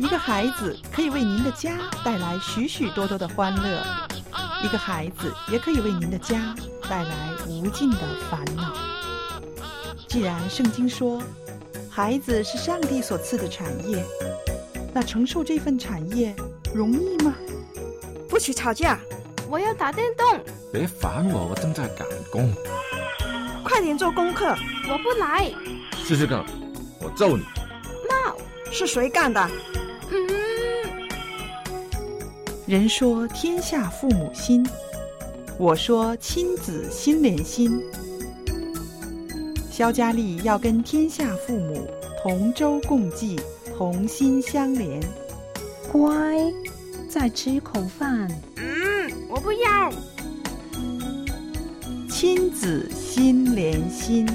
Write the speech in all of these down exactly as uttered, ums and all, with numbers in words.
一个孩子可以为您的家带来许许多多的欢乐，一个孩子也可以为您的家带来无尽的烦恼。既然圣经说孩子是上帝所赐的产业，那承受这份产业容易吗？ 不许吵架， 我要打电动。 别烦我，我正在赶工。 快点做功课。 我不来。 试试看，我揍你。 No， 是谁干的？ 嗯。 人说天下父母心，我说亲子心连心。肖佳丽要跟天下父母同舟共济，同心相连。 乖，再吃一口饭。 嗯，我不要。 亲子心连心。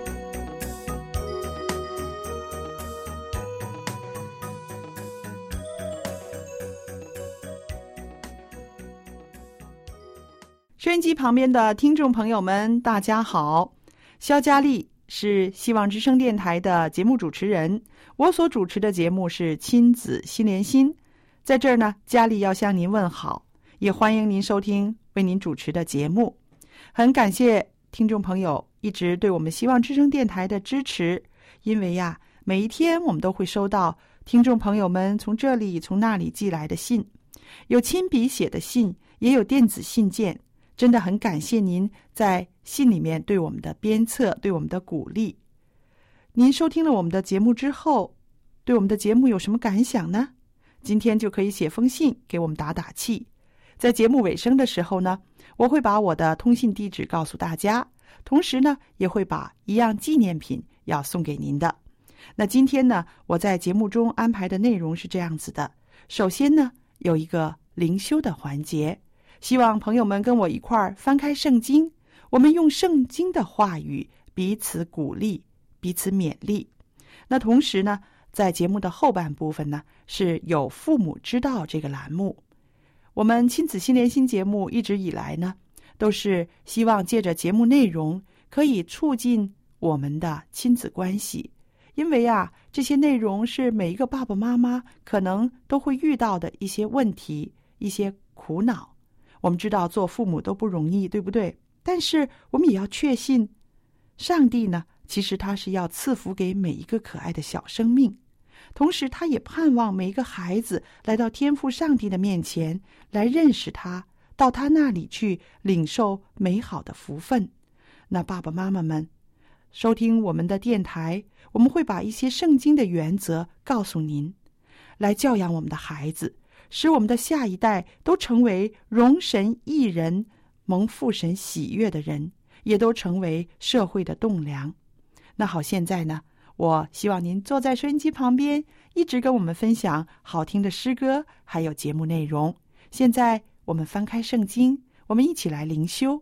收音机旁边的听众朋友们，大家好，肖佳丽是希望之声电台的节目主持人，我所主持的节目是亲子心连心。在这儿呢，佳丽要向您问好，也欢迎您收听为您主持的节目。很感谢听众朋友一直对我们希望之声电台的支持，因为呀，每一天我们都会收到听众朋友们从这里从那里寄来的信，有亲笔写的信，也有电子信件，真的很感谢您在信里面对我们的鞭策，对我们的鼓励。您收听了我们的节目之后，对我们的节目有什么感想呢？今天就可以写封信给我们打打气。在节目尾声的时候呢，我会把我的通信地址告诉大家，同时呢，也会把一样纪念品要送给您的。那今天呢，我在节目中安排的内容是这样子的。首先呢，有一个灵修的环节，希望朋友们跟我一块儿翻开圣经，我们用圣经的话语彼此鼓励，彼此勉励。那同时呢，在节目的后半部分呢，是有父母之道这个栏目。我们亲子心连心节目一直以来呢，都是希望借着节目内容可以促进我们的亲子关系，因为啊，这些内容是每一个爸爸妈妈可能都会遇到的一些问题，一些苦恼。我们知道做父母都不容易，对不对？但是我们也要确信，上帝呢，其实他是要赐福给每一个可爱的小生命，同时他也盼望每一个孩子来到天父上帝的面前，来认识他，到他那里去领受美好的福分。那爸爸妈妈们收听我们的电台，我们会把一些圣经的原则告诉您，来教养我们的孩子，使我们的下一代都成为荣神益人、蒙父神喜悦的人，也都成为社会的栋梁。那好，现在呢，我希望您坐在收音机旁边，一直跟我们分享好听的诗歌，还有节目内容。现在我们翻开圣经，我们一起来灵修。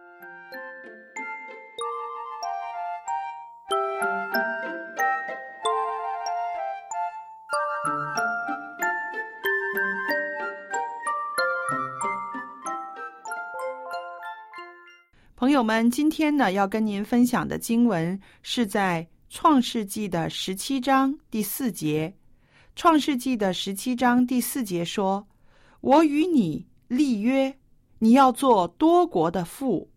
朋友们，今天呢，要跟您分享的经文是在创世纪的十七章第四节。创世纪的十七章第四节说，我与你立约，你要做多国的父。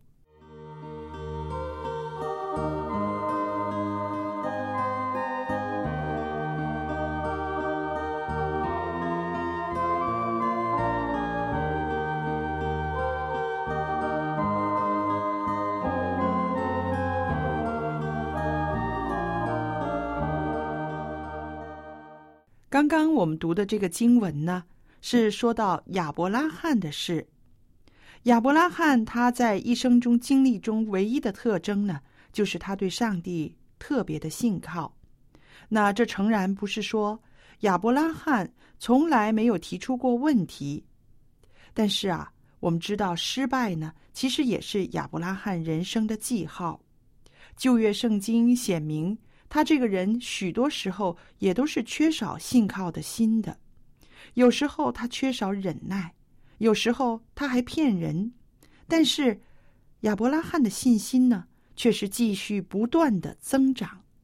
刚刚我们读的这个经文呢，是说到亚伯拉罕的事。亚伯拉罕他在一生中经历中唯一的特征呢，就是他对上帝特别的信靠。那这诚然不是说亚伯拉罕从来没有提出过问题，但是啊，我们知道失败呢，其实也是亚伯拉罕人生的记号。旧约圣经显明，他这个人许多时候也都是缺少信靠的心的，有时候他缺少忍耐，有时候他还骗人。但是亚伯拉罕的信心呢，却是继续不断的增长。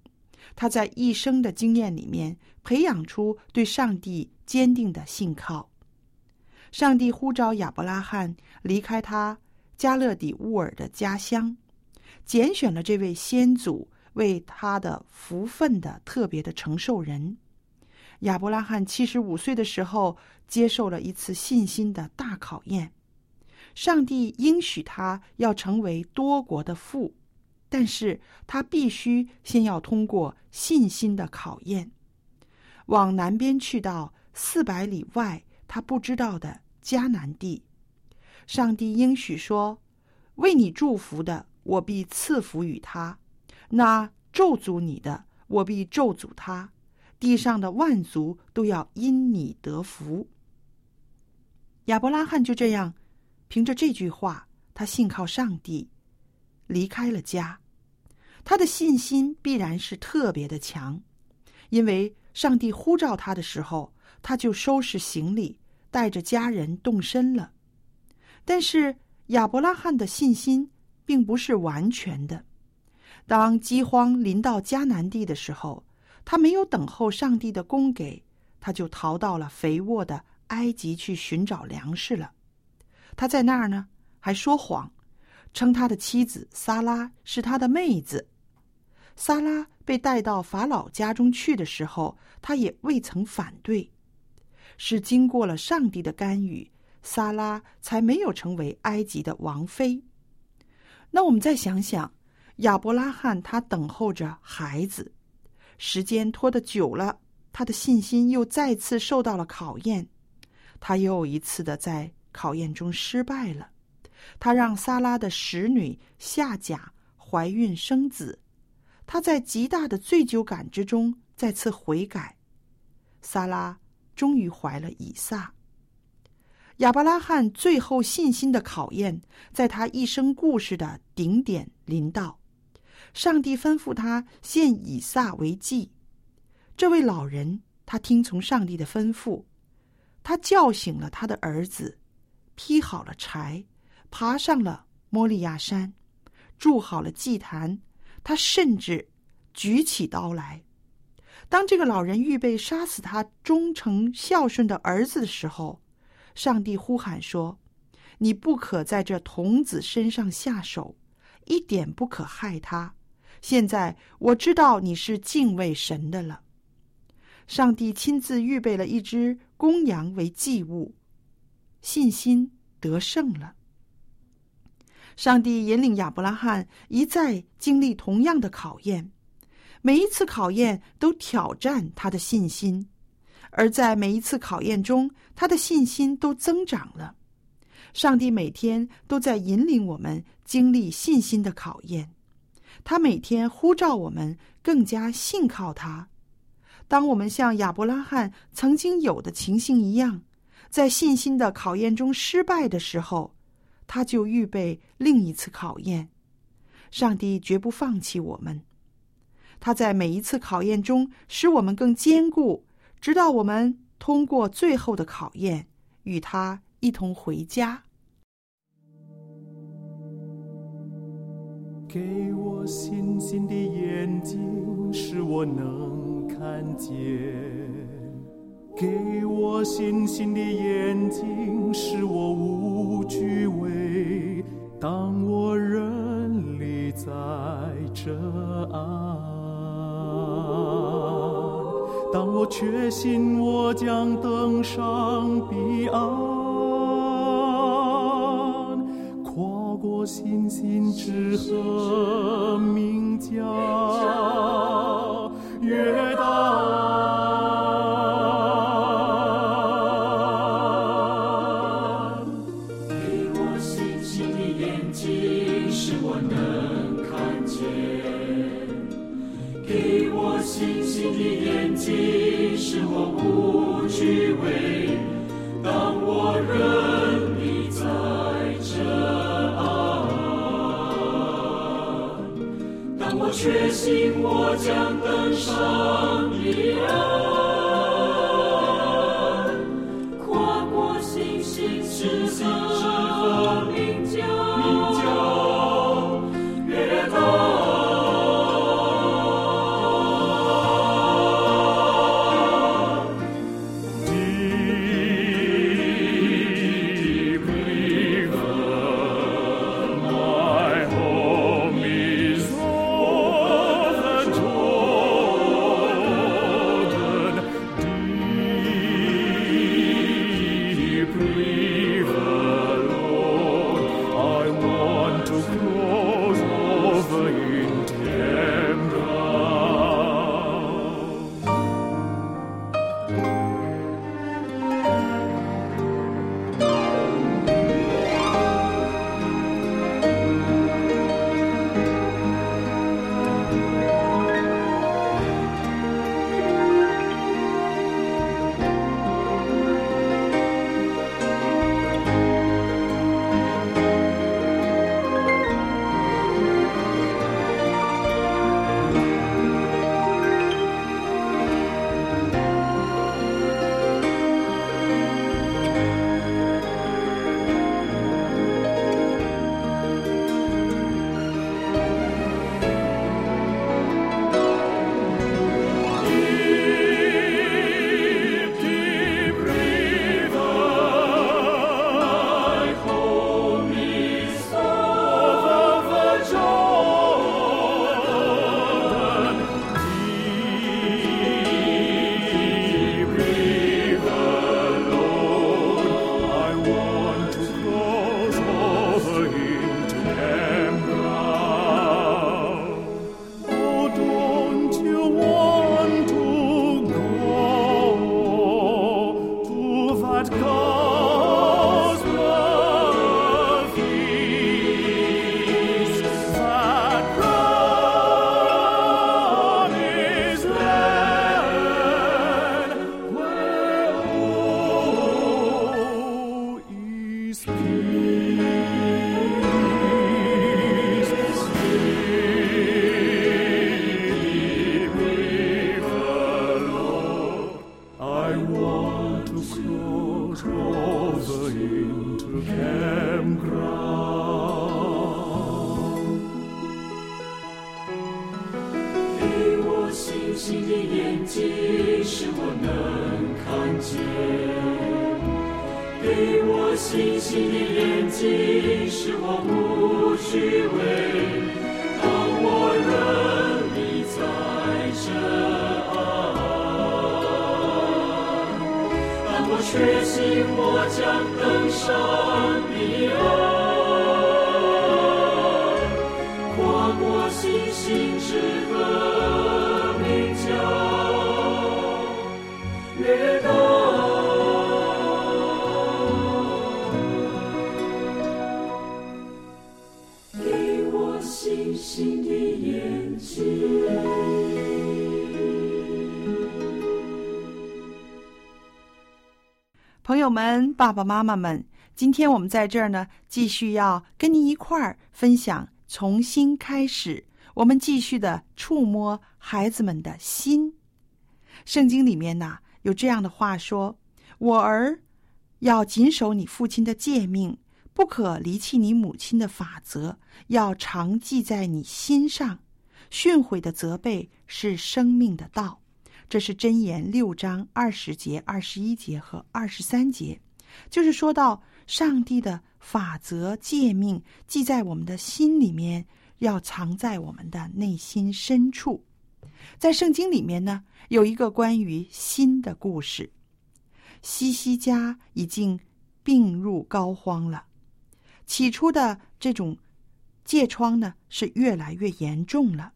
他在一生的经验里面培养出对上帝坚定的信靠。上帝呼召亚伯拉罕离开他加勒底乌尔的家乡，拣选了这位先祖为他的福分的特别的承受人。亚伯拉罕七十五岁的时候，接受了一次信心的大考验。上帝应许他要成为多国的父，但是他必须先要通过信心的考验，往南边去到四百里外他不知道的迦南地。上帝应许说，为你祝福的，我必赐福与他；那咒诅你的，我必咒诅他。地上的万族都要因你得福。亚伯拉罕就这样凭着这句话，他信靠上帝，离开了家。他的信心必然是特别的强，因为上帝呼召他的时候，他就收拾行李，带着家人动身了。但是亚伯拉罕的信心并不是完全的。当饥荒临到迦南地的时候，他没有等候上帝的供给，他就逃到了肥沃的埃及去寻找粮食了。他在那儿呢，还说谎，称他的妻子撒拉是他的妹子。撒拉被带到法老家中去的时候，他也未曾反对，是经过了上帝的干预，撒拉才没有成为埃及的王妃。那我们再想想，亚伯拉罕他等候着孩子，时间拖得久了，他的信心又再次受到了考验，他又一次的在考验中失败了。他让撒拉的使女夏甲怀孕生子，他在极大的罪疚感之中再次悔改，撒拉终于怀了以撒。亚伯拉罕最后信心的考验在他一生故事的顶点临到，上帝吩咐他献以撒为祭。这位老人他听从上帝的吩咐，他叫醒了他的儿子，劈好了柴，爬上了摩利亚山，筑好了祭坛，他甚至举起刀来。当这个老人预备杀死他忠诚孝顺的儿子的时候，上帝呼喊说，你不可在这童子身上下手，一点不可害他。现在我知道你是敬畏神的了。上帝亲自预备了一只公羊为祭物，信心得胜了。上帝引领亚伯拉罕一再经历同样的考验，每一次考验都挑战他的信心，而在每一次考验中，他的信心都增长了。上帝每天都在引领我们经历信心的考验，他每天呼召我们更加信靠他。当我们像亚伯拉罕曾经有的情形一样，在信心的考验中失败的时候，他就预备另一次考验。上帝绝不放弃我们，他在每一次考验中使我们更坚固，直到我们通过最后的考验，与他一同回家。 给我信心的眼睛，使我能看见；给我信心的眼睛，使我无惧畏。当我人立在这岸，当我确信我将登上彼岸，跨过星星之河，名叫约旦。给我信心的眼睛，使我能看见；给我信心的眼睛，使我无惧畏。当我人立在这岸，当我确信我将登上彼岸，跨过星星之河，名叫约旦。 给我星星的眼睛，使我能看见；给我星星的眼睛，使我不虚伪。当我人立在这岸，当我确信我将登上彼岸，跨过星星之河，名叫约旦。给我星星的眼睛。 朋友们，爸爸妈妈们，今天我们在这儿呢，继续要跟您一块儿分享从新开始，我们继续的触摸孩子们的心。圣经里面呢，有这样的话说：我儿，要谨守你父亲的诫命，不可离弃你母亲的法则，要常记在你心上。训诲的责备是生命的道。这是箴言六章二十节、二十一节和二十三节，就是说到上帝的法则诫命记在我们的心里面，要藏在我们的内心深处。在圣经里面呢，有一个关于心的故事。西西家已经病入膏肓了，起初的这种疥疮呢，是越来越严重了。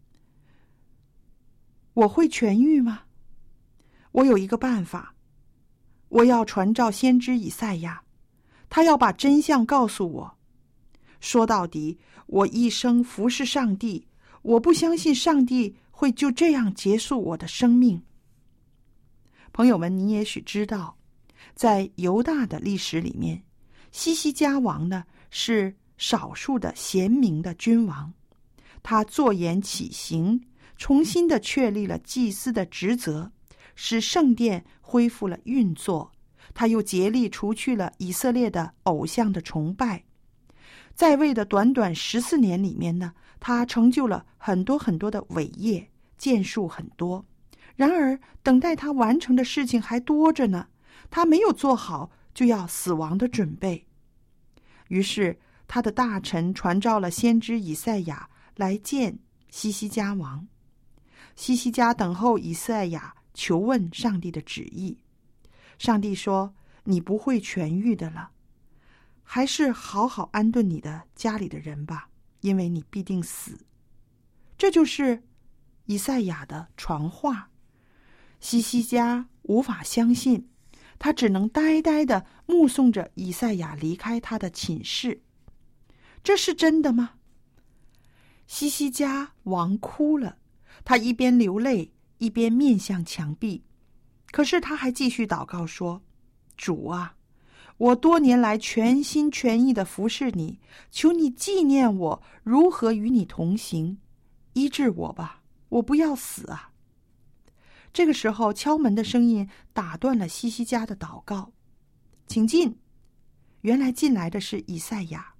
我会痊愈吗？我有一个办法，我要传召先知以赛亚，他要把真相告诉我。说到底，我一生服侍上帝，我不相信上帝会就这样结束我的生命。朋友们，你也许知道，在犹大的历史里面，西西家王呢是少数的贤明的君王，他坐言起行，重新的确立了祭司的职责，使圣殿恢复了运作。他又竭力除去了以色列的偶像的崇拜。在位的短短十四年里面呢，他成就了很多很多的伟业，建树很多。然而等待他完成的事情还多着呢，他没有做好就要死亡的准备。于是他的大臣传召了先知以赛亚来见西西家王。西西家等候以赛亚求问上帝的旨意。上帝说：你不会痊愈的了，还是好好安顿你的家里的人吧，因为你必定死。这就是以赛亚的传话。西西家无法相信，他只能呆呆地目送着以赛亚离开他的寝室。这是真的吗？西西家王哭了，他一边流泪一边面向墙壁。可是他还继续祷告说：主啊，我多年来全心全意地服侍你，求你纪念我如何与你同行，医治我吧，我不要死啊。这个时候，敲门的声音打断了西西家的祷告。请进。原来进来的是以赛亚。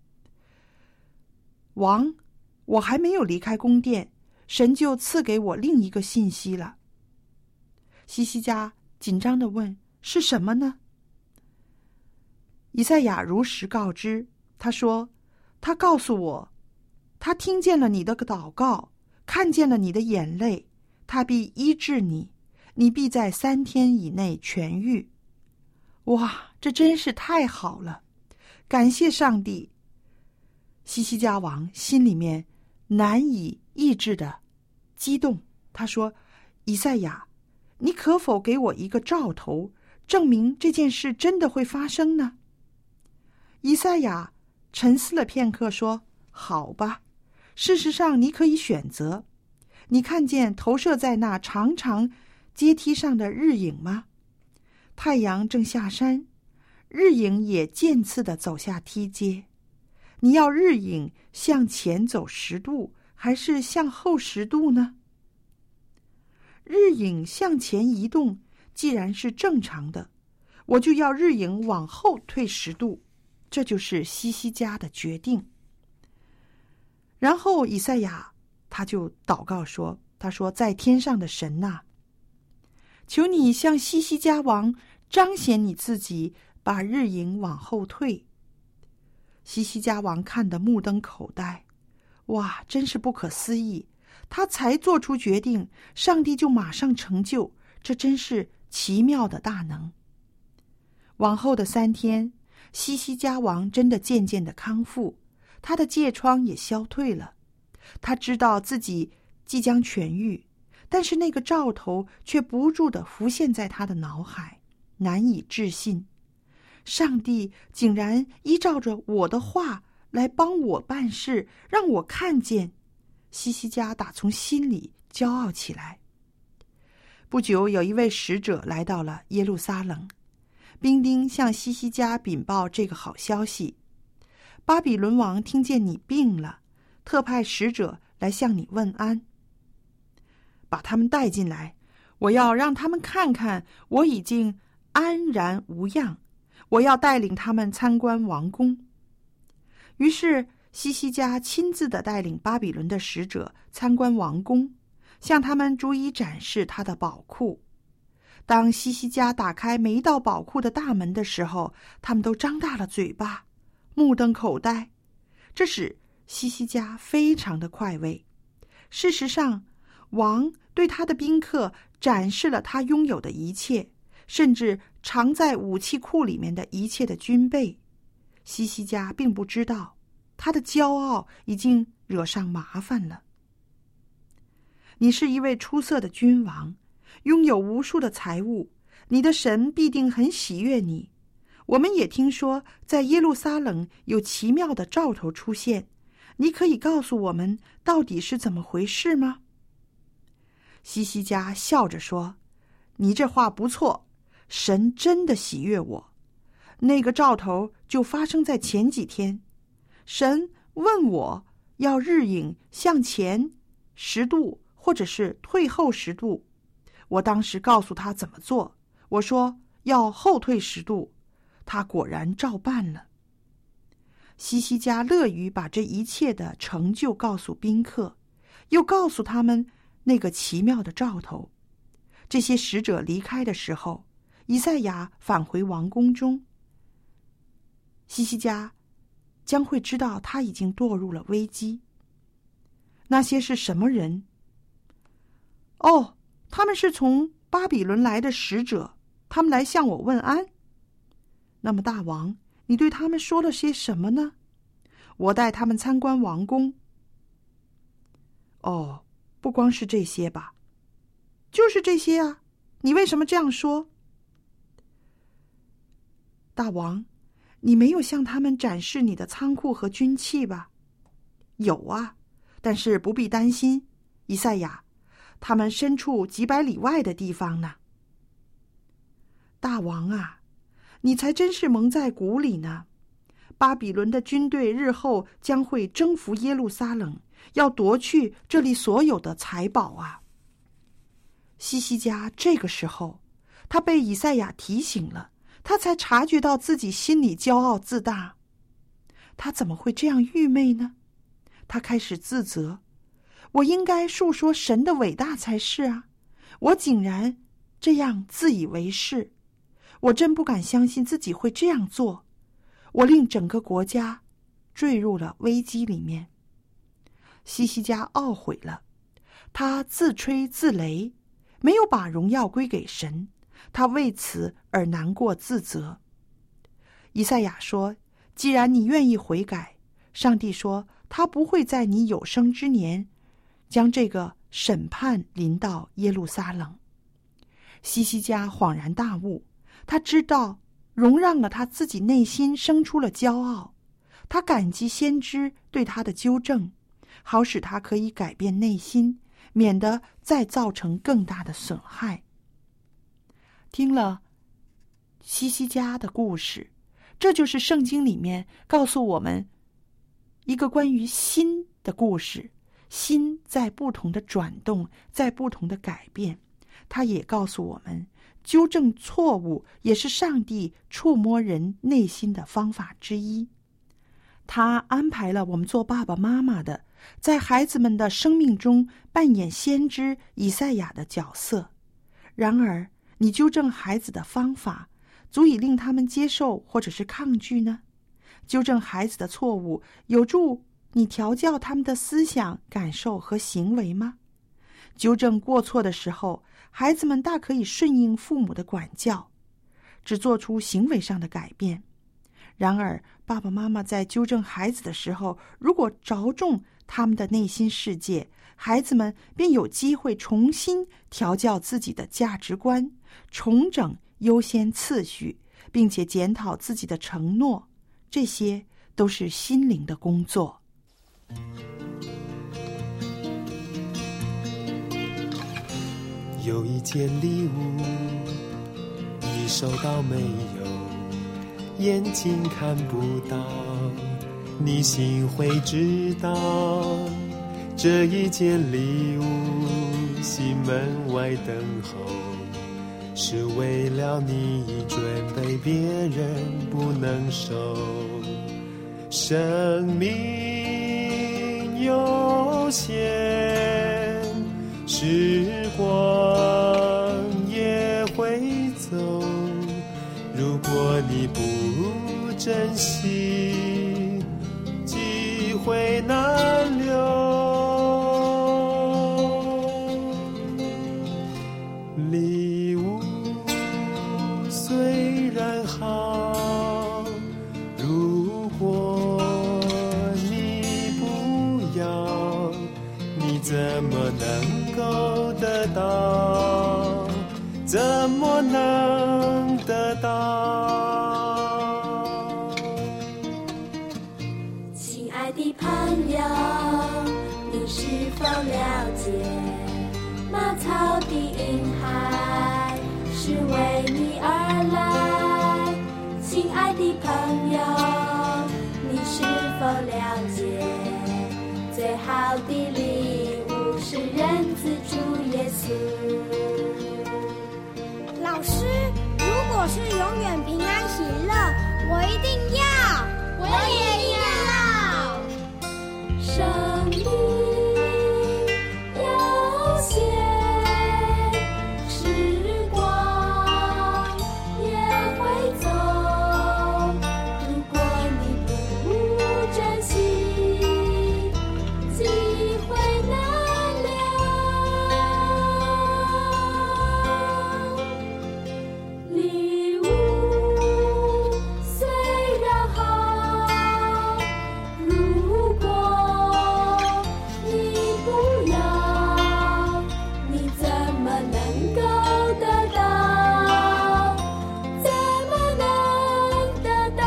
王，我还没有离开宫殿，神就赐给我另一个信息了。西西家紧张地问：是什么呢？以赛亚如实告知，他说：他告诉我，他听见了你的祷告，看见了你的眼泪，他必医治你，你必在三天以内痊愈。哇，这真是太好了，感谢上帝。西西家王心里面难以抑制的激动，他说：以赛亚，你可否给我一个兆头，证明这件事真的会发生呢？以赛亚沉思了片刻说：好吧，事实上你可以选择。你看见投射在那长长阶梯上的日影吗？太阳正下山，日影也渐次地走下梯阶。你要日影向前走十度，还是向后十度呢？日影向前移动既然是正常的，我就要日影往后退十度，这就是西西家的决定。然后以赛亚他就祷告说： 他说：“在天上的神呐，求你向西西家王彰显你自己，把日影往后退。”西西家王看得目瞪口呆，哇，真是不可思议！他才做出决定，上帝就马上成就，这真是奇妙的大能。往后的三天，西西家王真的渐渐的康复，他的疥疮也消退了。他知道自己即将痊愈，但是那个兆头却不住地浮现在他的脑海，难以置信。上帝竟然依照着我的话来帮我办事，让我看见。西西家打从心里骄傲起来。不久，有一位使者来到了耶路撒冷，兵丁向西西家禀报这个好消息：巴比伦王听见你病了，特派使者来向你问安。把他们带进来，我要让他们看看我已经安然无恙，我要带领他们参观王宫。于是西西家亲自的带领巴比伦的使者参观王宫，向他们逐一展示他的宝库。当西西家打开每一道宝库的大门的时候，他们都张大了嘴巴，目瞪口呆。这使西西家非常的快慰。事实上，王对他的宾客展示了他拥有的一切，甚至藏在武器库里面的一切的军备。西西家并不知道，他的骄傲已经惹上麻烦了。你是一位出色的君王，拥有无数的财物，你的神必定很喜悦你。我们也听说，在耶路撒冷有奇妙的兆头出现，你可以告诉我们到底是怎么回事吗？西西家笑着说：“你这话不错，神真的喜悦我。那个兆头就发生在前几天。神问我要日影向前十度，或者是退后十度。我当时告诉他怎么做，我说要后退十度，他果然照办了。”西西家乐于把这一切的成就告诉宾客，又告诉他们那个奇妙的兆头。这些使者离开的时候，以赛亚返回王宫中，西西家将会知道他已经堕入了危机。那些是什么人？哦，他们是从巴比伦来的使者，他们来向我问安。那么大王，你对他们说了些什么呢？我带他们参观王宫。哦，不光是这些吧？就是这些啊，你为什么这样说？大王，你没有向他们展示你的仓库和军器吧？有啊，但是不必担心，以赛亚，他们身处几百里外的地方呢。大王啊，你才真是蒙在鼓里呢。巴比伦的军队日后将会征服耶路撒冷，要夺去这里所有的财宝啊。西西家这个时候，他被以赛亚提醒了，他才察觉到自己心里骄傲自大。他怎么会这样愚昧呢？他开始自责，我应该述说神的伟大才是啊，我竟然这样自以为是，我真不敢相信自己会这样做，我令整个国家坠入了危机里面。西西家懊悔了，他自吹自擂，没有把荣耀归给神，他为此而难过自责。以赛亚说，既然你愿意悔改，上帝说他不会在你有生之年将这个审判临到耶路撒冷。西西家恍然大悟，他知道容让了他自己内心生出了骄傲，他感激先知对他的纠正，好使他可以改变内心，免得再造成更大的损害。听了西西家的故事，这就是圣经里面告诉我们一个关于心的故事。心在不同的转动，在不同的改变，它也告诉我们，纠正错误也是上帝触摸人内心的方法之一。他安排了我们做爸爸妈妈的， 在孩子们的生命中扮演先知以赛亚的角色。然而，你纠正孩子的方法，足以令他们接受或者是抗拒呢？纠正孩子的错误，有助你调教他们的思想、感受和行为吗？纠正过错的时候，孩子们大可以顺应父母的管教，只做出行为上的改变。然而，爸爸妈妈在纠正孩子的时候，如果着重他们的内心世界，孩子们便有机会重新调教自己的价值观，重整优先次序，并且检讨自己的承诺。这些都是心灵的工作。 有一件礼物，你收到没有？眼睛看不到，你心会知道。这一件礼物，心门外等候，是为了你准备，别人不能收。生命有限，时光也会走，如果你不珍惜，机会难留。礼物虽然好，如果你不要，你怎么能够得到？怎么能得到？ 亲爱的朋友，你是否了解？马草的婴孩是为你而来。亲爱的朋友，你是否了解？最好的礼物是人子主耶稣。 老师，如果是永远平安喜乐，我一定要，我也要。 生命有限，时光也会走，如果你不珍惜，机会难留。礼物虽然好，如果你不要，你怎么能够得到？怎么能得到？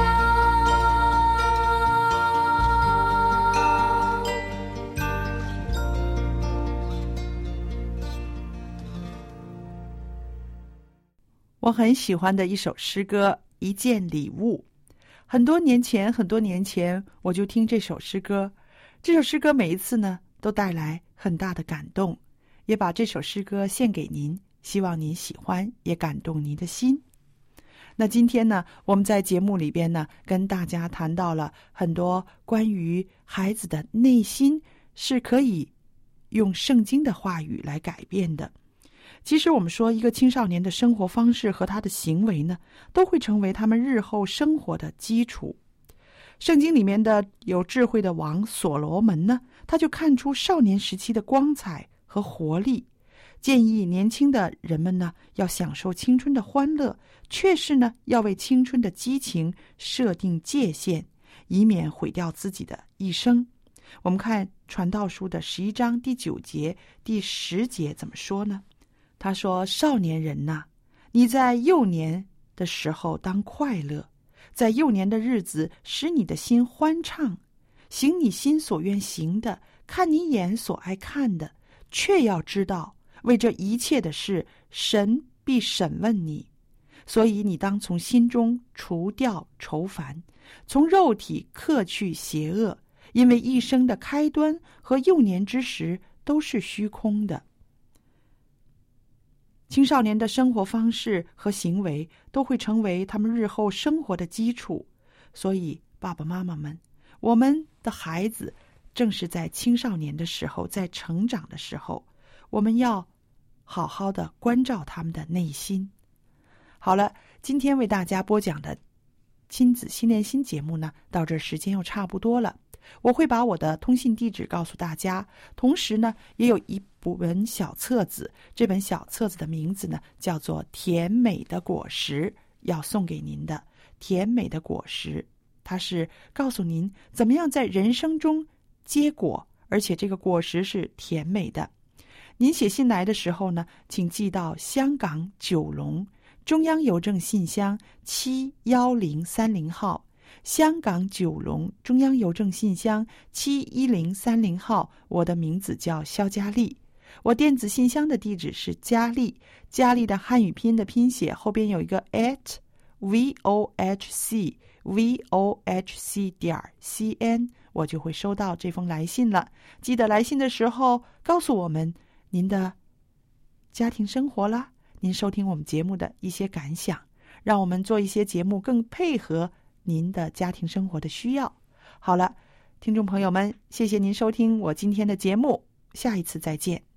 我很喜欢的一首诗歌《一件礼物》。很多年前很多年前我就听这首诗歌，这首诗歌每一次呢都带来很大的感动，也把这首诗歌献给您，希望您喜欢，也感动您的心。那今天呢，我们在节目里边呢跟大家谈到了很多关于孩子的内心是可以用圣经的话语来改变的。其实我们说，一个青少年的生活方式和他的行为呢，都会成为他们日后生活的基础。圣经里面的有智慧的王所罗门呢，他就看出少年时期的光彩和活力，建议年轻的人们呢，要享受青春的欢乐，却是呢，要为青春的激情设定界限，以免毁掉自己的一生。我们看传道书的十一章第九节、第十节怎么说呢？他说：少年人呐，你在幼年的时候当快乐，在幼年的日子使你的心欢畅，行你心所愿行的，看你眼所爱看的，却要知道为这一切的事，神必审问你。所以你当从心中除掉愁烦，从肉体克去邪恶，因为一生的开端和幼年之时都是虚空的。青少年的生活方式和行为都会成为他们日后生活的基础，所以爸爸妈妈们，我们的孩子正是在青少年的时候，在成长的时候，我们要好好的关照他们的内心。好了，今天为大家播讲的亲子心连心节目呢，到这时间又差不多了。我会把我的通信地址告诉大家，同时呢，也有一本小册子，这本小册子的名字呢叫做《甜美的果实》，要送给您的。甜美的果实，它是告诉您怎么样在人生中结果，而且这个果实是甜美的。您写信来的时候呢，请寄到香港九龙中央邮政信箱七一零三零号，香港九龙中央邮政信箱七一零三零号。我的名字叫肖佳丽，我电子信箱的地址是佳丽，佳丽的汉语拼音的拼写后边有一个 at vohc vohc 点 cn， 我就会收到这封来信了。记得来信的时候告诉我们您的家庭生活啦，您收听我们节目的一些感想，让我们做一些节目更配合您的家庭生活的需要。好了，听众朋友们，谢谢您收听我今天的节目，下一次再见。